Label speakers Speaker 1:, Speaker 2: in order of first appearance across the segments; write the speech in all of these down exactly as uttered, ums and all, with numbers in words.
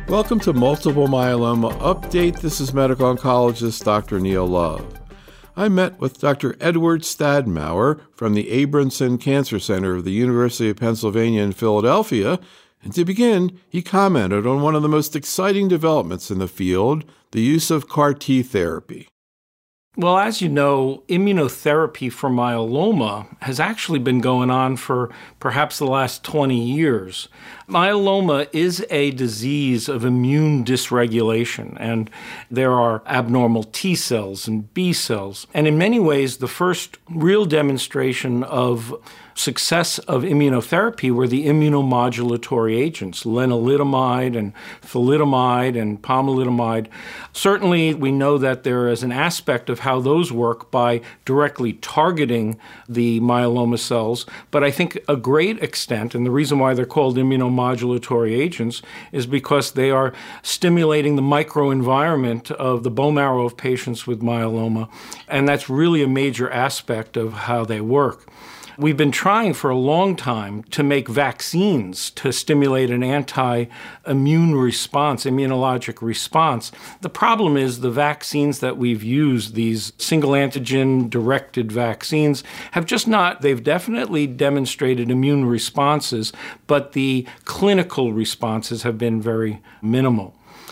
Speaker 1: Welcome to Multiple Myeloma Update. This is medical oncologist Doctor Neil Love. I met with Doctor Edward Stadmauer from the Abramson Cancer Center of the University of Pennsylvania in Philadelphia, and to begin, he commented on one of the most exciting developments in the field, the use of C A R T therapy.
Speaker 2: Well, as you know, immunotherapy for myeloma has actually been going on for perhaps the last twenty years. Myeloma is a disease of immune dysregulation, and there are abnormal T cells and B cells. And in many ways, the first real demonstration of success of immunotherapy were the immunomodulatory agents, lenalidomide and thalidomide and pomalidomide. Certainly, we know that there is an aspect of how those work by directly targeting the myeloma cells, but I think a great extent, and the reason why they're called immunomodulatory agents is because they are stimulating the microenvironment of the bone marrow of patients with myeloma, and that's really a major aspect of how they work. We've been trying for a long time to make vaccines to stimulate an anti-immune response, immunologic response. The problem is the vaccines that we've used, these single antigen directed vaccines, have just not, they've definitely demonstrated immune responses, but the clinical responses have been very minimal.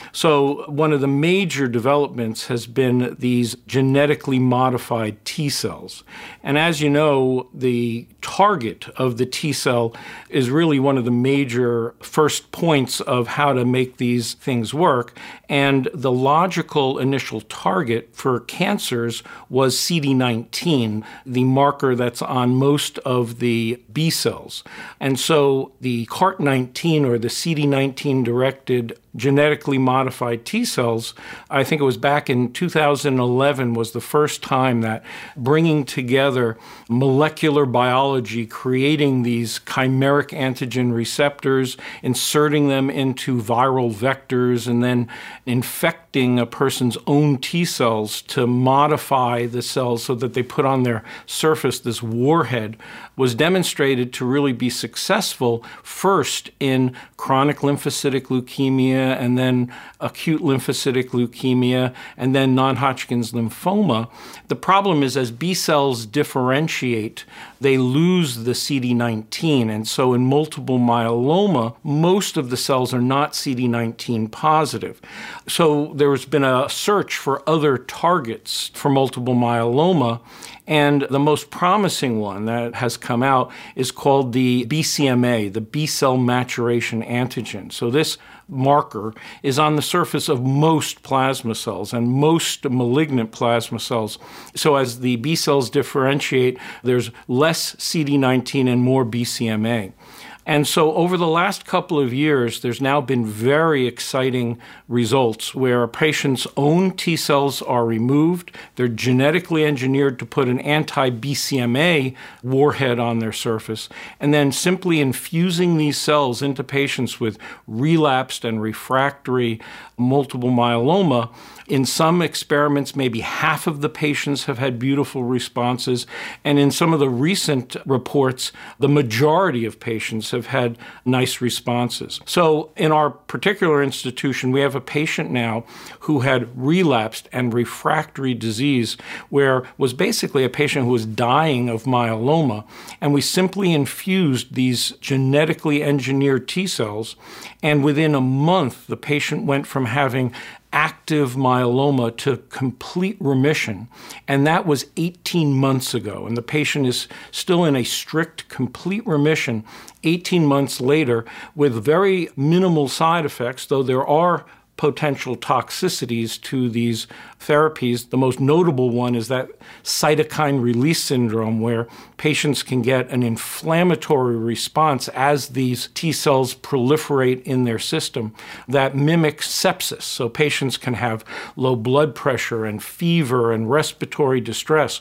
Speaker 2: So one of the major developments has been these genetically modified T cells. And as you know, the target of the T cell is really one of the major first points of how to make these things work. And the logical initial target for cancers was C D nineteen, the marker that's on most of the B cells. And so the C A R T nineteen, or the C D nineteen directed genetically modified T cells, I think it was back in two thousand eleven was the first time that bringing together molecular biology, creating these chimeric antigen receptors, inserting them into viral vectors, and then infecting a person's own T cells to modify the cells so that they put on their surface this warhead, was demonstrated to really be successful first in chronic lymphocytic leukemia, and then acute lymphocytic leukemia, and then non-Hodgkin's lymphoma. The problem is as B cells differentiate, they lose the C D nineteen. And so in multiple myeloma, most of the cells are not C D nineteen positive. So there's been a search for other targets for multiple myeloma. And the most promising one that has come out is called the B C M A, the B-cell maturation antigen. So this marker is on the surface of most plasma cells and most malignant plasma cells. So as the B cells differentiate, there's less C D nineteen and more B C M A. And so over the last couple of years, there's now been very exciting results where a patient's own T cells are removed. They're genetically engineered to put an anti-B C M A warhead on their surface, and then simply infusing these cells into patients with relapsed and refractory multiple myeloma. In some experiments, maybe half of the patients have had beautiful responses, and in some of the recent reports, the majority of patients have had nice responses. So in our particular institution, we have a patient now who had relapsed and refractory disease, where was basically a patient who was dying of myeloma, and we simply infused these genetically engineered T cells, and within a month, the patient went from having active myeloma to complete remission, and that was eighteen months ago. And the patient is still in a strict complete remission eighteen months later with very minimal side effects, though there are potential toxicities to these therapies. The most notable one is that cytokine release syndrome, where patients can get an inflammatory response as these T cells proliferate in their system that mimics sepsis. So patients can have low blood pressure and fever and respiratory distress.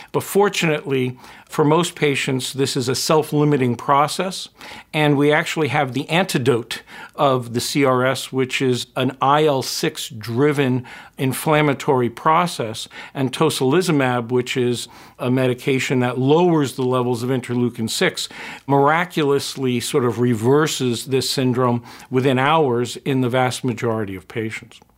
Speaker 2: But fortunately, for most patients, this is a self-limiting process, and we actually have the antidote of the C R S, which is an I L six driven inflammatory process, and tocilizumab, which is a medication that lowers the levels of interleukin six, miraculously sort of reverses this syndrome within hours in the vast majority of patients.